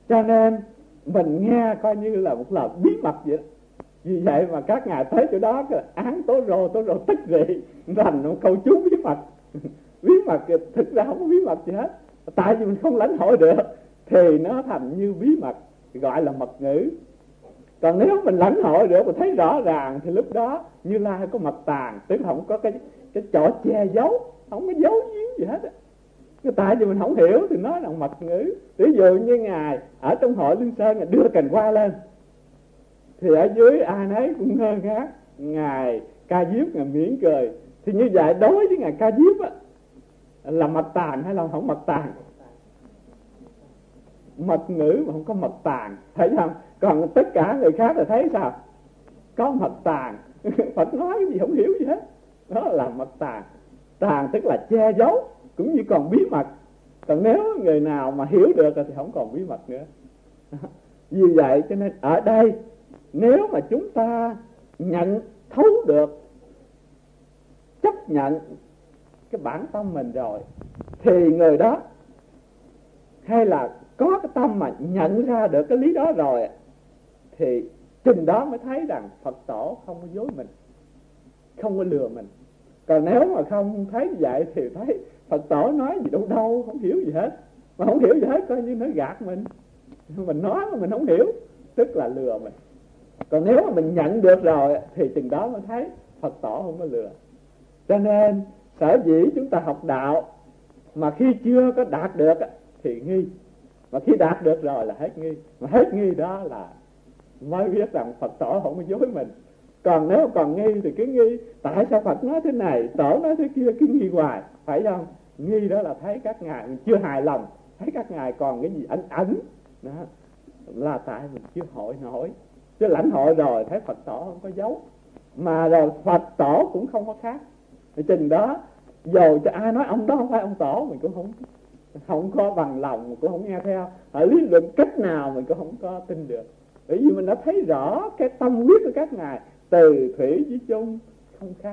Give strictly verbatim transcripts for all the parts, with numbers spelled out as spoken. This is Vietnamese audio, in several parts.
Cho nên mình nghe coi như là một lời bí mật vậy đó. Vì vậy mà các ngài tới chỗ đó cái án tố rồ tố rồ tức gì thành một câu chú bí mật. Bí mật thực ra không có bí mật gì hết, tại vì mình không lãnh hội được thì nó thành như bí mật, gọi là mật ngữ. Còn nếu mình lãnh hội được, mình thấy rõ ràng thì lúc đó Như Lai có mật tàng, tức không có cái cái chỗ che giấu, không có giấu giếm gì hết á. Tại vì mình không hiểu thì nói là mật ngữ. Ví dụ như ngài ở trong hội Liên Sơn, ngài đưa cành hoa lên thì ở dưới ai nấy cũng ngơ ngác. Ngài Ca Diếp ngài mỉm cười. Thì như vậy đối với ngài Ca Diếp á, là mật tàng hay là không mật tàng? Mật ngữ mà không có mật tàng, thấy không? Còn tất cả người khác là thấy sao? Có mật tàng. Phật nói cái gì không hiểu gì hết, đó là mật tàng. Tàng tức là che giấu, cũng như còn bí mật. Còn nếu người nào mà hiểu được thì không còn bí mật nữa. Vì vậy cho nên ở đây, nếu mà chúng ta nhận thấu được, chấp nhận cái bản tâm mình rồi, thì người đó, hay là có cái tâm mà nhận ra được cái lý đó rồi, thì chừng đó mới thấy rằng Phật tổ không có dối mình, không có lừa mình. Còn nếu mà không thấy vậy thì thấy Phật tổ nói gì đâu đâu, không hiểu gì hết. Mà không hiểu gì hết coi như nó gạt mình. Mình nói mà mình không hiểu, tức là lừa mình. Còn nếu mà mình nhận được rồi thì chừng đó mới thấy Phật tổ không có lừa. Cho nên sở dĩ chúng ta học đạo mà khi chưa có đạt được thì nghi, mà khi đạt được rồi là hết nghi. Mà hết nghi đó là mới biết rằng Phật tổ không có dối mình. Còn nếu còn nghi thì cứ nghi, tại sao Phật nói thế này, tổ nói thế kia, cứ nghi hoài, phải không? Nghi đó là thấy các ngài mình chưa hài lòng, thấy các ngài còn cái gì ẩn ẩn đó, là tại mình chưa hội nổi. Chứ lãnh hội rồi thấy Phật tổ không có giấu, mà rồi Phật tổ cũng không có khác. Thì chừng đó dù cho ai nói ông đó không phải ông tổ, mình cũng không không có bằng lòng, mình cũng không nghe theo. Ở lý luận cách nào mình cũng không có tin được. Bởi vì mình đã thấy rõ cái tâm huyết của các ngài từ thủy với chung không khác.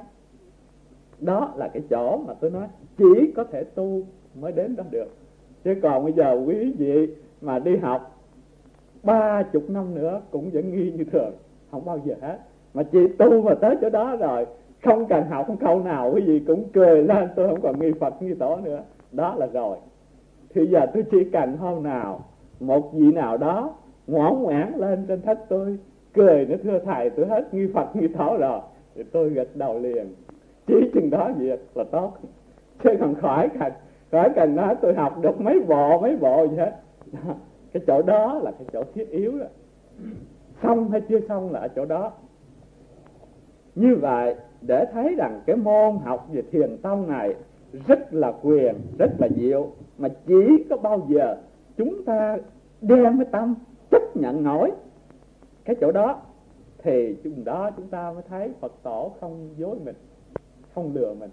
Đó là cái chỗ mà tôi nói chỉ có thể tu mới đến đó được. Chứ còn bây giờ quý vị mà đi học ba chục năm nữa cũng vẫn nghi như thường, không bao giờ hết. Mà chị tu mà tới chỗ đó rồi, không cần học một câu nào quý vị cũng cười lên, tôi không còn nghi Phật nghi tổ nữa. Đó là rồi. Thì giờ tôi chỉ cần hôm nào một vị nào đó ngoãn ngoãn lên trên thách tôi, cười nó thưa thầy tôi hết nghi Phật nghi tổ rồi, thì tôi gật đầu liền. Chỉ chừng đó việc là tốt. Chứ còn khỏi cần khỏi cần nói tôi học được mấy bộ mấy bộ gì hết. Cái chỗ đó là cái chỗ thiết yếu đó. Xong hay chưa xong là ở chỗ đó. Như vậy để thấy rằng cái môn học về thiền tông này rất là quyền, rất là diệu, mà chỉ có bao giờ chúng ta đem cái tâm chấp nhận nổi cái chỗ đó thì chúng đó chúng ta mới thấy Phật tổ không dối mình, không lừa mình.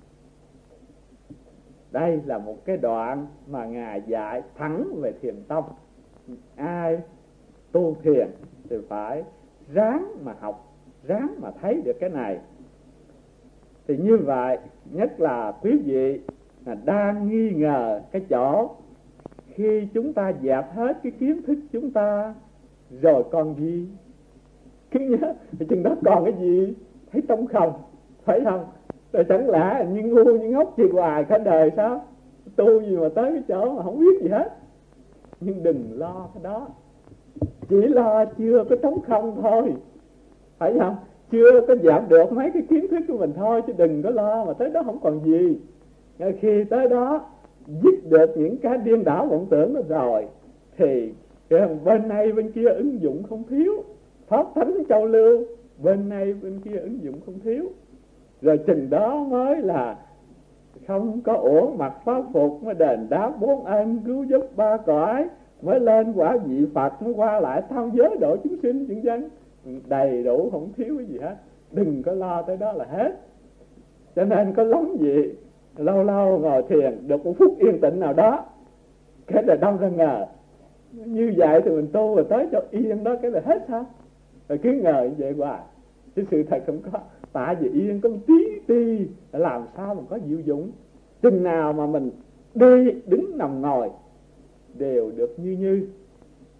Đây là một cái đoạn mà Ngài dạy thẳng về thiền tông. Ai tu thiền thì phải ráng mà học, ráng mà thấy được cái này. Thì như vậy, nhất là quý vị là đang nghi ngờ cái chỗ khi chúng ta dẹp hết cái kiến thức chúng ta rồi còn gì? Cứ nhớ, chừng đó còn cái gì? Thấy trống không, phải không? Rồi chẳng lẽ như ngu như ngốc chi hoài cả đời sao? Tu gì mà tới cái chỗ mà không biết gì hết. Nhưng đừng lo cái đó, chỉ lo chưa có trống không thôi, phải không? Chưa có dẹp được mấy cái kiến thức của mình thôi, chứ đừng có lo mà tới đó không còn gì. Khi tới đó dứt được những cái điên đảo vọng tưởng đó rồi thì bên này bên kia ứng dụng không thiếu, pháp thánh châu lưu bên này bên kia ứng dụng không thiếu. Rồi chừng đó mới là không có uổng mặt pháp phục, mới đền đáp bốn ân, cứu giúp ba cõi, mới lên quả vị Phật, mới qua lại tham giới độ chúng sinh những dân, đầy đủ không thiếu cái gì hết. Đừng có lo tới đó là hết. Cho nên có lắm gì lâu lâu ngồi thiền được một phút yên tĩnh nào đó, cái là đâu ra ngờ như vậy thì mình tu rồi tới cho yên đó cái là hết sao? Rồi cứ ngờ như vậy hoài, chứ sự thật không có. Tại vì yên có một tí ti làm sao mà có diệu dụng. Chừng nào mà mình đi đứng nằm ngồi đều được như như,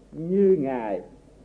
như Ngài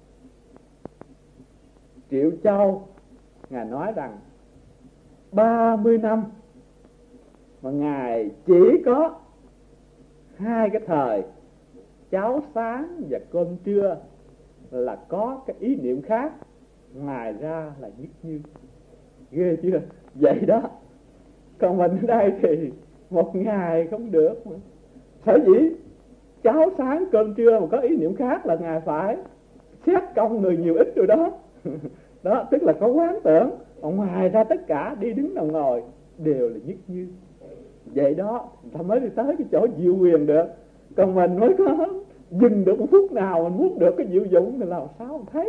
Triệu Châu, Ngài nói rằng ba mươi năm mà Ngài chỉ có hai cái thời cháo sáng và cơm trưa là có cái ý niệm khác, ngoài ra là nhất như. Ghê chưa? Vậy đó. Còn mình ở đây thì một ngày không được mà. Sở dĩ cháo sáng cơm trưa mà có ý niệm khác là Ngài phải xét công người nhiều ít rồi đó. Đó, tức là có quán tưởng. Còn ngoài ra tất cả đi đứng nằm ngồi đều là nhất như. Vậy đó, ta mới đi tới cái chỗ diệu quyền được. Còn mình mới có dừng được một phút nào, mình muốn được cái diệu dụng thì làm sao không thấy.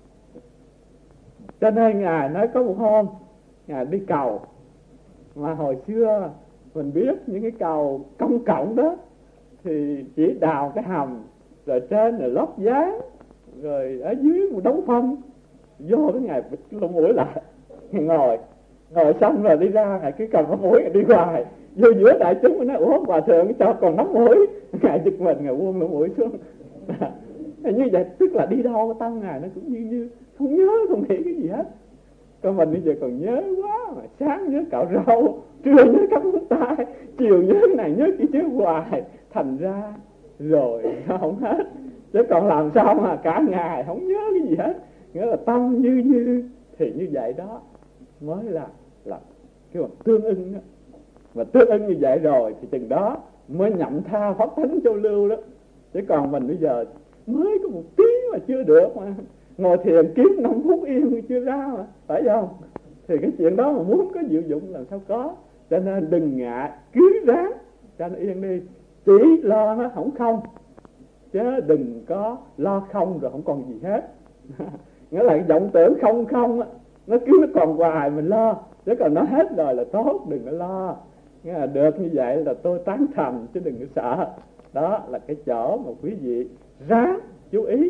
Cho nên Ngài nói có một hôm Ngài đi cầu, mà hồi xưa mình biết những cái cầu công cộng đó thì chỉ đào cái hầm, rồi trên là lót dán, rồi ở dưới một đống phân. Vô cái Ngài bịt lỗ mũi lại, Ngài ngồi ngồi xong rồi đi ra, Ngài cứ cầm cái mũi Ngài đi hoài. Vô giữa đại chúng mới nói ủa hòa thượng cho còn nắm mũi. Ngài giật mình, Ngài buông lỗ mũi xuống. Như vậy tức là đi đâu cái tâm Ngài nó cũng như như không nhớ, không nghĩ cái gì hết. Còn mình bây giờ còn nhớ quá, mà sáng nhớ cạo râu, trưa nhớ cắm móng tay, chiều nhớ cái này nhớ kia chứ hoài, thành ra rồi không hết. Chứ còn làm sao mà cả ngày không nhớ cái gì hết. Nghĩa là tâm như như thì như vậy đó mới là là cái bằng tương ưng đó. Mà tương ưng như vậy rồi thì chừng đó mới nhậm tha pháp thánh châu lưu đó. Chứ còn mình bây giờ mới có một tí mà chưa được mà, ngồi thiền kiếm năm phút yên chưa ra mà, phải không? Thì cái chuyện đó mà muốn có diệu dụng làm sao có. Cho nên đừng ngại, cứ ráng cho nó yên đi. Chỉ lo nó không không, chứ đừng có lo không rồi không còn gì hết. Nghĩa là cái vọng tưởng không không á, nó cứ nó còn hoài mình lo. Chứ còn nó hết rồi là tốt, đừng có lo. Nghĩa là được như vậy là tôi tán thành, chứ đừng có sợ. Đó là cái chỗ mà quý vị ráng chú ý.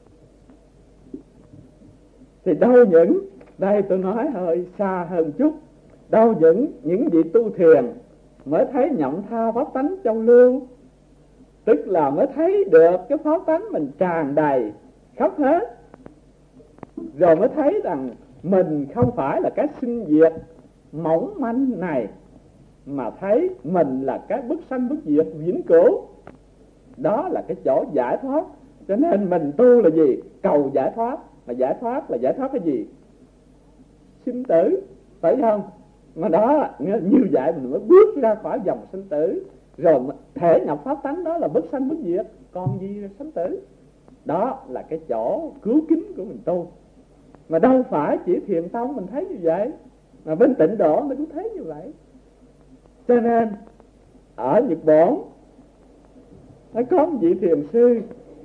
Thì đâu những, đây tôi nói hơi xa hơn chút, đâu những những vị tu thiền mới thấy nhậm tha pháp tánh trong lưu, tức là mới thấy được cái pháp tánh mình tràn đầy khắp hết, rồi mới thấy rằng mình không phải là cái sinh diệt mỏng manh này, mà thấy mình là cái bất sanh bất diệt vĩnh cửu. Đó là cái chỗ giải thoát. Cho nên mình tu là gì? Cầu giải thoát. Mà giải thoát là giải thoát cái gì? Sinh tử, phải không? Mà đó, như vậy mình mới bước ra khỏi dòng sinh tử. Rồi thể nhập pháp tánh đó là bất sanh bất diệt. Còn gì là sinh tử? Đó là cái chỗ cứu kính của mình tu. Mà đâu phải chỉ thiền tông mình thấy như vậy, mà bên Tịnh Độ mình cũng thấy như vậy. Cho nên ở Nhật Bản nó có một vị thiền sư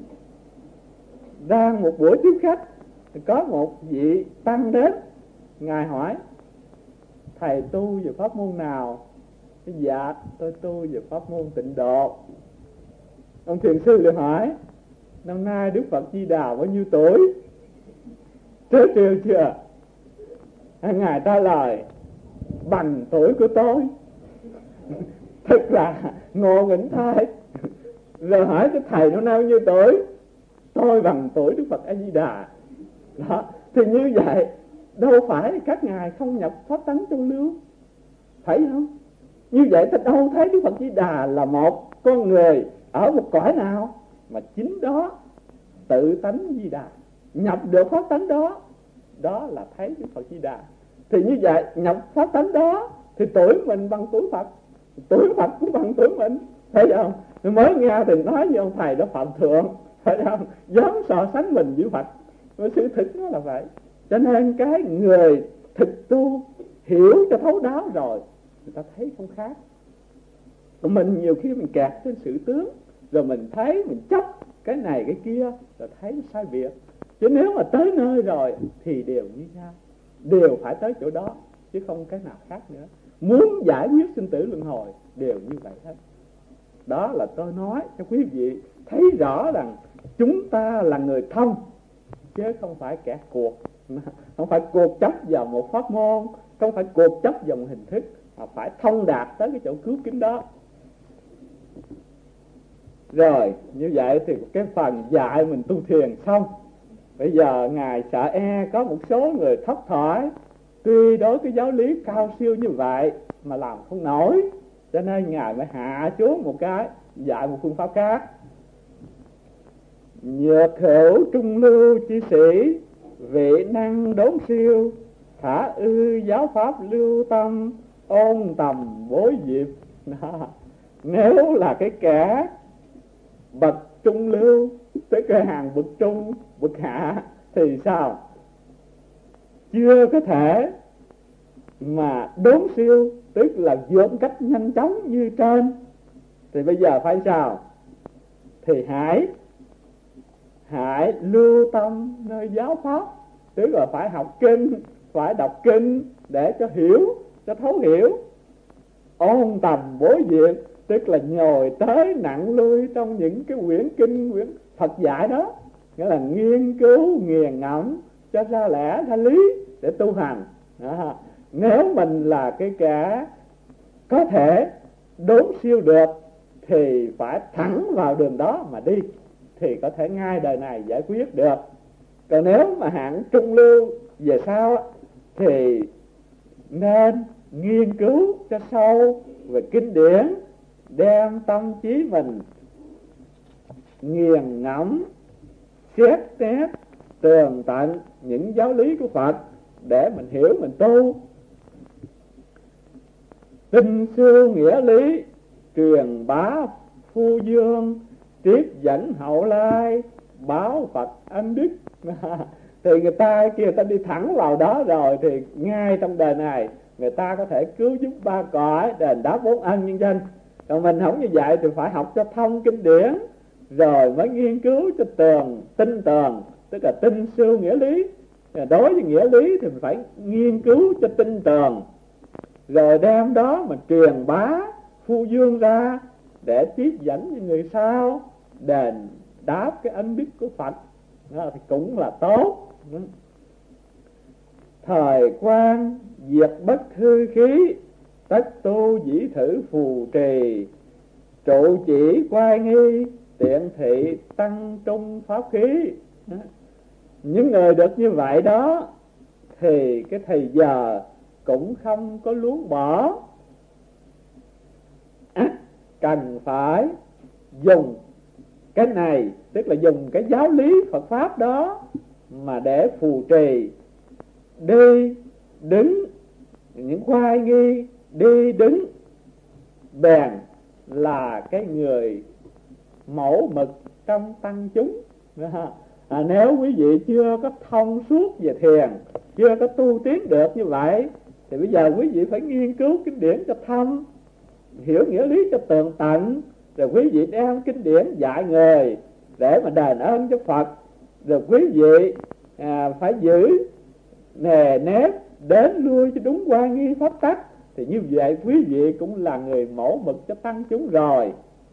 đang một buổi tiếp khách, có một vị tăng đến. Ngài hỏi thầy tu về pháp môn nào? Dạ tôi tu về pháp môn Tịnh Độ. Ông thiền sư liền hỏi năm nay Đức Phật Di Đà bao nhiêu tuổi? Trớ trêu chưa? Ngài trả lời bằng tuổi của tôi. Thật là ngộ nghĩnh thay. Rồi hỏi cái thầy nó bao nhiêu tuổi? Tôi bằng tuổi Đức Phật A Di Đà. Đó, thì như vậy đâu phải các ngài không nhập pháp tánh châu lưu, phải không? Như vậy thì đâu thấy Đức Phật Di Đà là một con người ở một cõi nào, mà chính đó tự tánh Di Đà nhập được pháp tánh đó, đó là thấy Đức Phật Di Đà. Thì như vậy nhập pháp tánh đó thì tuổi mình bằng tuổi Phật, tuổi Phật cũng bằng tuổi mình, phải không? Mới nghe thì nói với ông thầy đó Phạm Thượng, phải không? Dám so sánh mình với Phật. Mà sự thực nó là vậy. Cho nên cái người thực tu hiểu cho thấu đáo rồi, người ta thấy không khác. Còn mình nhiều khi mình kẹt trên sự tướng, rồi mình thấy mình chấp cái này cái kia, rồi thấy nó sai biệt. Chứ nếu mà tới nơi rồi thì đều như nhau, đều phải tới chỗ đó, chứ không cái nào khác nữa. Muốn giải quyết sinh tử luân hồi đều như vậy hết. Đó là tôi nói cho quý vị thấy rõ rằng chúng ta là người thông, chứ không phải kẻ cuộc. Không phải cuộc chấp vào một pháp môn, không phải cuộc chấp vào một hình thức, mà phải thông đạt tới cái chỗ cứu kính đó. Rồi như vậy thì cái phần dạy mình tu thiền xong. Bây giờ Ngài sợ e có một số người thất thoải, tuy đối cái giáo lý cao siêu như vậy mà làm không nổi, cho nên Ngài mới hạ xuống một cái, dạy một phương pháp khác. Nhược hữu trung lưu chi sĩ, vị năng đốn siêu, thả ư giáo pháp lưu tâm, ôn tầm bối diệp. Nếu là cái kẻ bậc trung lưu, tới cái hàng bậc trung, bậc hạ thì sao? Chưa có thể mà đốn siêu, tức là vượt cách nhanh chóng như trên, thì bây giờ phải sao? Thì hãy hãy lưu tâm nơi giáo pháp, tức là phải học kinh, phải đọc kinh để cho hiểu, cho thấu hiểu. Ôn tầm bối diện, tức là nhồi tới nặng lui trong những cái quyển kinh, quyển Phật dạy đó, nghĩa là nghiên cứu nghiền ngẫm cho ra lẽ ra lý để tu hành đó. Nếu mình là cái kẻ có thể đốn siêu được thì phải thẳng vào đường đó mà đi, thì có thể ngay đời này giải quyết được. Còn nếu mà hạng trung lưu về sau thì nên nghiên cứu cho sâu về kinh điển, đem tâm trí mình nghiền ngẫm, xét xét tường tận những giáo lý của Phật để mình hiểu, mình tu. Tinh siêu nghĩa lý, truyền bá phu dương, tiếp dẫn hậu lai, báo Phật ân đức. Thì người ta kia ta đi thẳng vào đó rồi thì ngay trong đời này người ta có thể cứu giúp ba cõi, đền đáp bốn ân nhân dân. Còn mình không như vậy thì phải học cho thông kinh điển, rồi mới nghiên cứu cho tường, tinh tường, tức là tinh siêu nghĩa lý. Đối với nghĩa lý thì mình phải nghiên cứu cho tinh tường, rồi đem đó mà truyền bá phu dương ra để tiếp dẫn những người sau, đền đáp cái ân đức của Phật. Đó thì cũng là tốt. Thời quan diệt bất hư khí, tất tu dĩ thử phù trì, trụ chỉ quay nghi, tiện thị tăng trung pháp khí. Đó. Những người được như vậy đó thì cái thời giờ cũng không có luống bỏ, à, cần phải dùng cái này, tức là dùng cái giáo lý Phật Pháp đó mà để phù trì, đi đứng, những khoai nghi, đi đứng bèn là cái người mẫu mực trong tăng chúng. À, nếu quý vị chưa có thông suốt về thiền, chưa có tu tiến được như vậy, thì bây giờ quý vị phải nghiên cứu kinh điển cho thâm, hiểu nghĩa lý cho tường tận, rồi quý vị đem kinh điển dạy người để mà đền ơn cho Phật. Rồi quý vị à, phải giữ nề nếp đến lui cho đúng quan nghi pháp tắc, thì như vậy quý vị cũng là người mẫu mực cho tăng chúng rồi.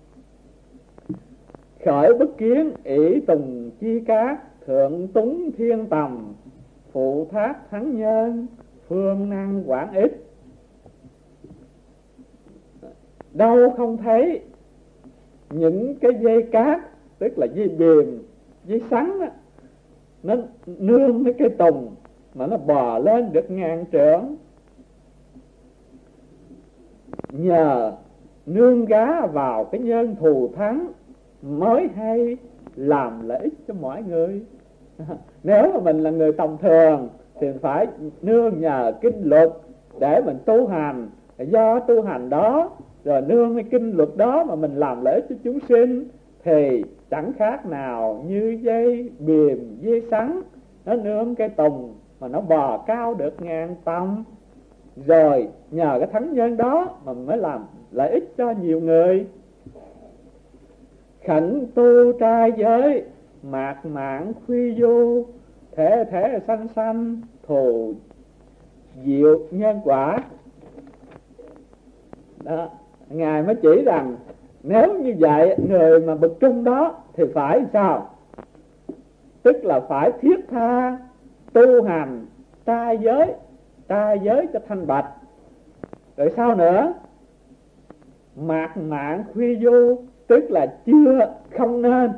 Khởi bất kiến ỷ tùng chi cát, thượng túng thiên tầm, phụ thác thắng nhân, phương năng quản ích. Đâu không thấy những cái dây cát, tức là dây bìm, dây sắn đó, nó nương cái cây tùng mà nó bò lên được ngàn trượng. Nhờ nương gá vào cái nhân thù thắng mới hay làm lợi ích cho mọi người. Nếu mà mình là người tầm thường thì phải nương nhờ kinh luật để mình tu hành, do tu hành đó rồi nương cái kinh luật đó mà mình làm lợi ích cho chúng sinh, thì chẳng khác nào như dây bìm, dây sắn, nó nương cây tùng mà nó bò cao được ngàn tầng. Rồi nhờ cái thắng nhân đó mà mới làm lợi ích cho nhiều người. Khẩn tu trai giới, mạc mạng khuy du, thể thể sanh sanh, thù diệu nhân quả. Đó, Ngài mới chỉ rằng nếu như vậy người mà bậc trung đó thì phải sao? Tức là phải thiết tha tu hành trai giới, trai giới cho thanh bạch. Rồi sao nữa? Mạc mạng khuy du, tức là chưa không nên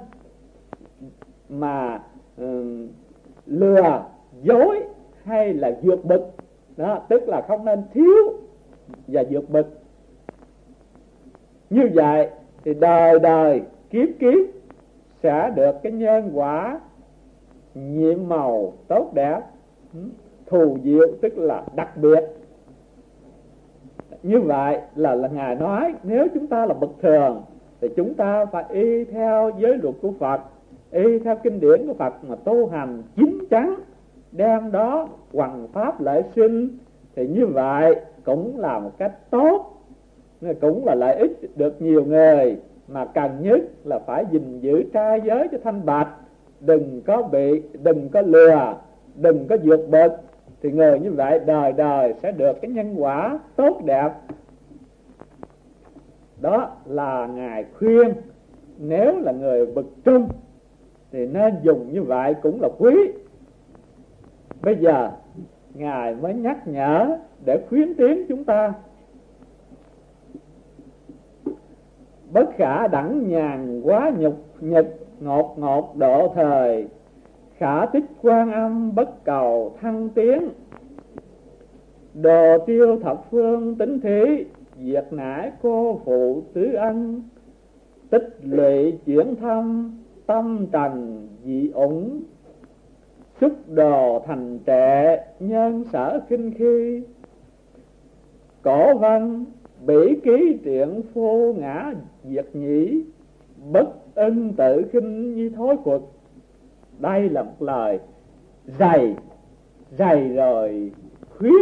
mà um, lừa dối hay là vượt bực. Đó, tức là không nên thiếu và vượt bực. Như vậy thì đời đời kiếp kiếp sẽ được cái nhân quả nhiệm màu tốt đẹp, thù diệu, tức là đặc biệt. Như vậy là, là Ngài nói nếu chúng ta là bậc thường thì chúng ta phải y theo giới luật của Phật, y theo kinh điển của Phật mà tu hành chín chắn, đem đó hoằng pháp lợi sinh, thì như vậy cũng là một cách tốt, cũng là lợi ích được nhiều người. Mà cần nhất là phải gìn giữ trai giới cho thanh bạch, đừng có bị, đừng có lừa, đừng có vượt bực, thì người như vậy đời đời sẽ được cái nhân quả tốt đẹp. Đó là Ngài khuyên nếu là người bậc trung thì nên dùng như vậy cũng là quý. Bây giờ Ngài mới nhắc nhở để khuyến tiến chúng ta. Bất khả đẳng nhàn quá nhục nhật, ngột ngột độ thời, khả tích Quan Âm bất cầu thăng tiến, đồ tiêu thập phương tính thí, diệt nải cô phụ tứ ân, tích lụy chuyển thâm tâm trần dị ủng, xúc đồ thành trệ nhân sở kinh khi, cổ văn bỉ ký truyện phô ngã diệt nhĩ, bất ân tự khinh như thối quật. Đây là một lời dày dày rồi khuyến,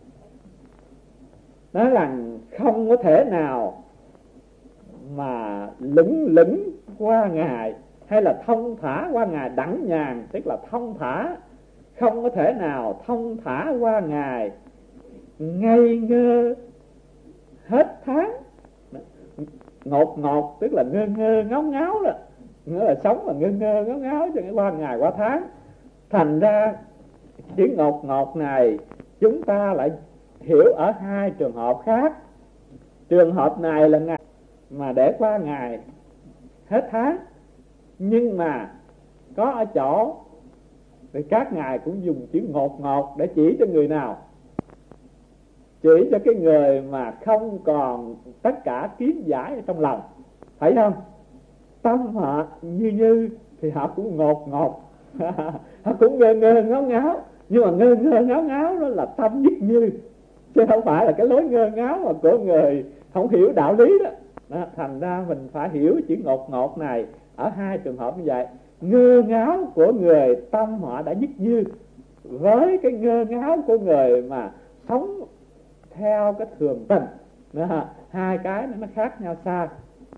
nói rằng không có thể nào mà lững lững qua Ngài hay là thông thả qua Ngài đẳng nhàn, tức là thông thả, không có thể nào thông thả qua Ngài ngây ngơ hết tháng. Ngột ngột tức là ngơ ngơ ngáo ngáo đó, nghĩa là sống là ngơ ngơ ngáo ngáo cho qua ngày qua tháng. Thành ra chữ ngột ngột này chúng ta lại hiểu ở hai trường hợp khác. Trường hợp này là ngày mà để qua ngày hết tháng, nhưng mà có ở chỗ thì các ngài cũng dùng chữ ngột ngột để chỉ cho người nào? Chỉ cho cái người mà không còn tất cả kiến giải ở trong lòng, phải không? Tâm họ như như thì họ cũng ngột ngột họ cũng ngơ ngơ ngáo ngáo, nhưng mà ngơ ngơ ngáo ngáo đó là tâm nhất như, chứ không phải là cái lối ngơ ngáo mà của người không hiểu đạo lý đó. Đó, thành ra mình phải hiểu chữ ngột ngột này ở hai trường hợp như vậy. Ngơ ngáo của người tâm họ đã nhất như, với cái ngơ ngáo của người mà sống theo cái thường tình. Đó, hai cái nó khác nhau xa.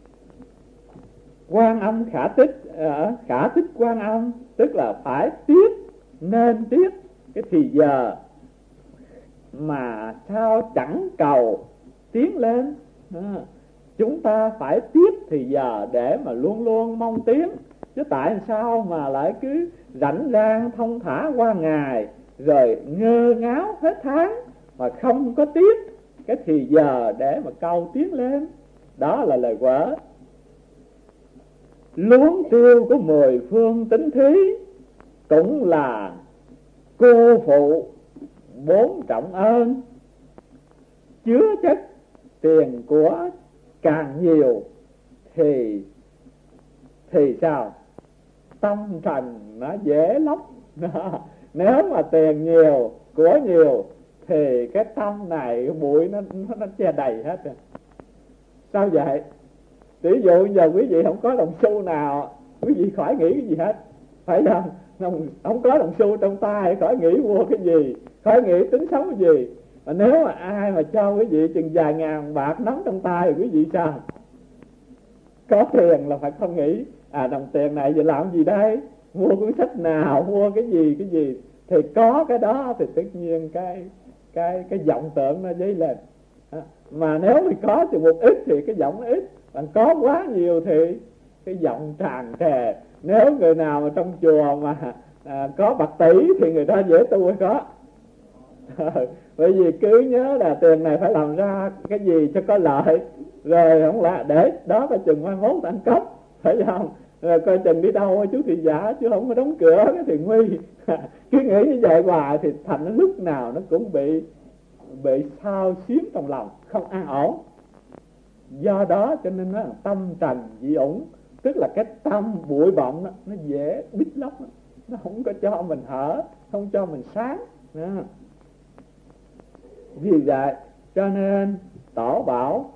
Quan Âm khả tích, khả tích Quan Âm tức là phải tiết, nên tiết cái thì giờ mà sao chẳng cầu tiến lên. Đó, chúng ta phải tiết thì giờ để mà luôn luôn mong tiến, chứ tại sao mà lại cứ rảnh rang thông thả qua ngày rồi ngơ ngáo hết tháng mà không có tiết cái thì giờ để mà cầu tiến lên. Đó là lời quở. Luống tiêu của mười phương tính thí cũng là cô phụ bốn trọng ơn, chứa chất tiền của càng nhiều thì thì sao? Tâm trần nó dễ lóc. Nếu mà tiền nhiều, của nhiều thì cái tâm này, cái bụi nó, nó, nó che đầy hết rồi. Sao vậy? Ví dụ giờ quý vị không có đồng xu nào, quý vị khỏi nghĩ cái gì hết, phải không? Không, không có đồng xu trong tay, khỏi nghĩ mua cái gì, khỏi nghĩ tính sống cái gì. Mà nếu mà ai mà cho quý vị chừng vài ngàn bạc nắm trong tay thì quý vị sao? Có tiền là phải không nghĩ, à đồng tiền này giờ làm gì đây? Mua cuốn sách nào, mua cái gì, cái gì. Thì có cái đó thì tất nhiên cái cái cái vọng tưởng nó dấy lên. Mà nếu mà có thì một ít thì cái vọng nó ít, còn có quá nhiều thì cái vọng tràn trề. Nếu người nào mà trong chùa mà à, có bạc tỷ thì người ta dễ tu hay có. Bởi vì cứ nhớ là tiền này phải làm ra cái gì cho có lợi, rồi không lẽ để đó coi chừng mai mốt ăn cắp, phải không? Rồi coi chừng đi đâu chú thị giả chứ không có đóng cửa cái thì nguy. Cứ nghĩ như vậy hoài thì thành lúc nào nó cũng bị bị xao xuyến trong lòng, không an ổn. Do đó cho nên nó là tâm trần dị ủng, tức là cái tâm bụi bặm đó, nó dễ bít lấp, nó không có cho mình hở, không cho mình sáng đó. Vì vậy cho nên Tổ bảo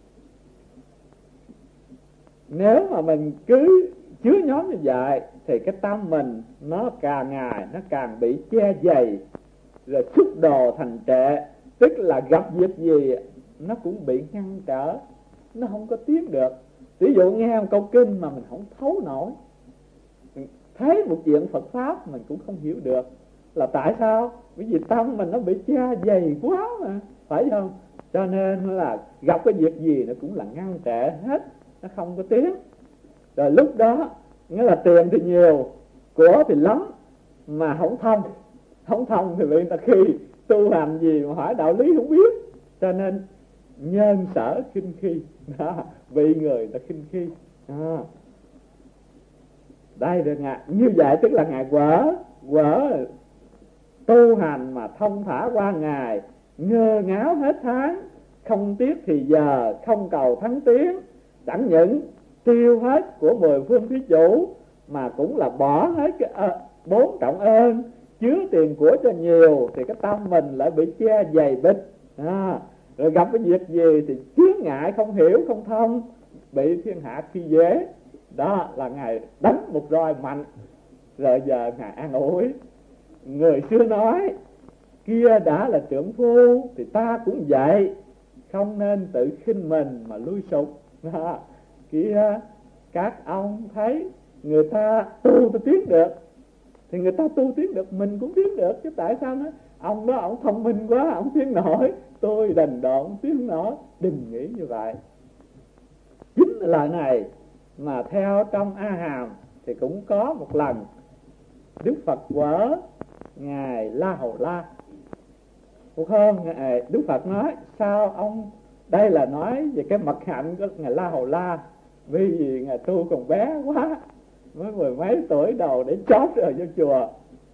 nếu mà mình cứ chứa nhóm như vậy thì cái tâm mình nó càng ngày nó càng bị che dày, rồi xúc đồ thành trệ, tức là gặp việc gì nó cũng bị ngăn trở, nó không có tiến được. Ví dụ nghe một câu kinh mà mình không thấu nổi, thấy một chuyện Phật Pháp mình cũng không hiểu được, là tại sao? Bởi vì tâm mình nó bị che dày quá mà, phải không? Cho nên là gặp cái việc gì nó cũng là ngăn trệ hết, nó không có tiến. Rồi lúc đó nghĩa là tiền thì nhiều, của thì lắm, mà không thông. Không thông thì người ta khi tu hành gì mà hỏi đạo lý không biết, cho nên nhân sở khinh khi đó, bị người ta khinh khi đó. Đây được ngài như vậy, tức là ngài quở quở tu hành mà thông thả qua ngày, ngơ ngáo hết tháng, không tiếc thì giờ, không cầu thắng tiếng, chẳng những tiêu hết của mười phương thí chủ mà cũng là bỏ hết cái à, bốn trọng ơn, chứa tiền của cho nhiều thì cái tâm mình lại bị che dày bịch à, rồi gặp cái việc gì thì chướng ngại, không hiểu không thông, bị thiên hạ khi dễ. Đó là ngài đánh một roi mạnh, rồi giờ ngài an ủi. Người xưa nói kia đã là trưởng phu thì ta cũng vậy, không nên tự khinh mình mà lui sụp. Đó. Kia các ông thấy người ta tu ta tiến được thì người ta tu tiến được, mình cũng tiến được chứ tại sao nữa? Ông đó ông thông minh quá, ông tiến nổi, tôi đành độn tiến nổi. Đừng nghĩ như vậy. Chính lời này mà theo trong A Hàm thì cũng có một lần Đức Phật quở ngài La Hầu La. Một hôm ngài Đức Phật nói sao ông, đây là nói về cái mật hạnh của ngài La Hầu La, vì vì ngài tu còn bé quá, mới mười mấy tuổi đầu để chót rồi vô chùa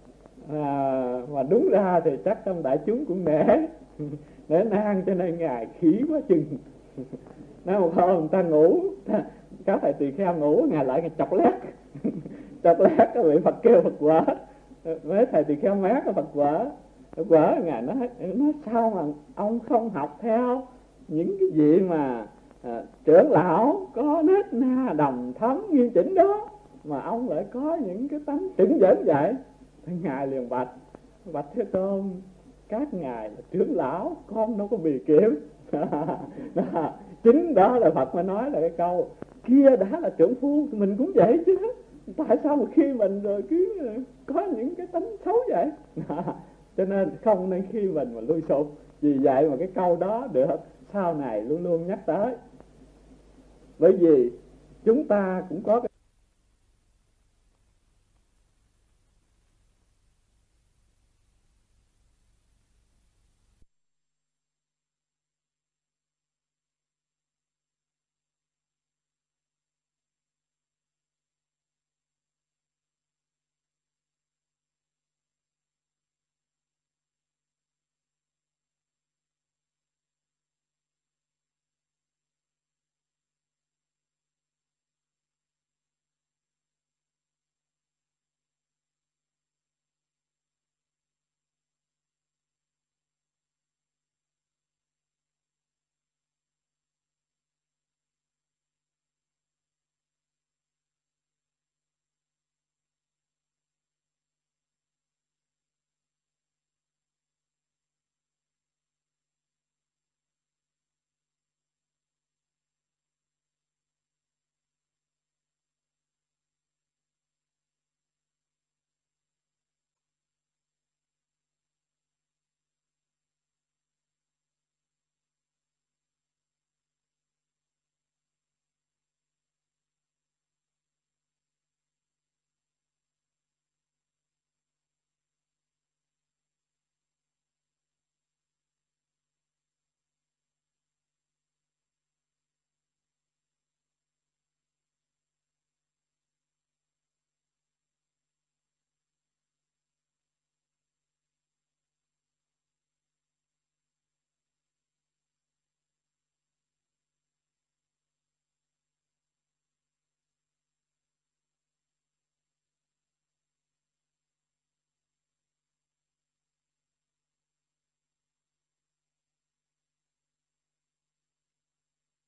à, mà đúng ra thì chắc trong đại chúng cũng nể nể nang, cho nên ngài khí quá chừng. Nói một hôm người ta ngủ, các thầy tỳ kheo ngủ, ngài lại ngài chọc lét chọc lét có bị Phật kêu Phật quở. Mấy thầy tỳ kheo mát có Phật quở quở ngài nói, nói sao mà ông không học theo những cái gì mà à, trưởng lão có nết na đồng thấm nghiêm chỉnh đó, mà ông lại có những cái tánh trứng dẫn vậy. Thì ngài liền bạch bạch Thế Tôn, các ngài là trưởng lão, con đâu có bì kiểm. Đó, chính đó là Phật mới nói là cái câu kia đã là trưởng phu, mình cũng vậy chứ, tại sao mà khi mình rồi cứ có những cái tánh xấu vậy. Đó, cho nên không nên khi mình mà lui sụp. Vì vậy mà cái câu đó được sau này luôn luôn nhắc tới, bởi vì chúng ta cũng có cái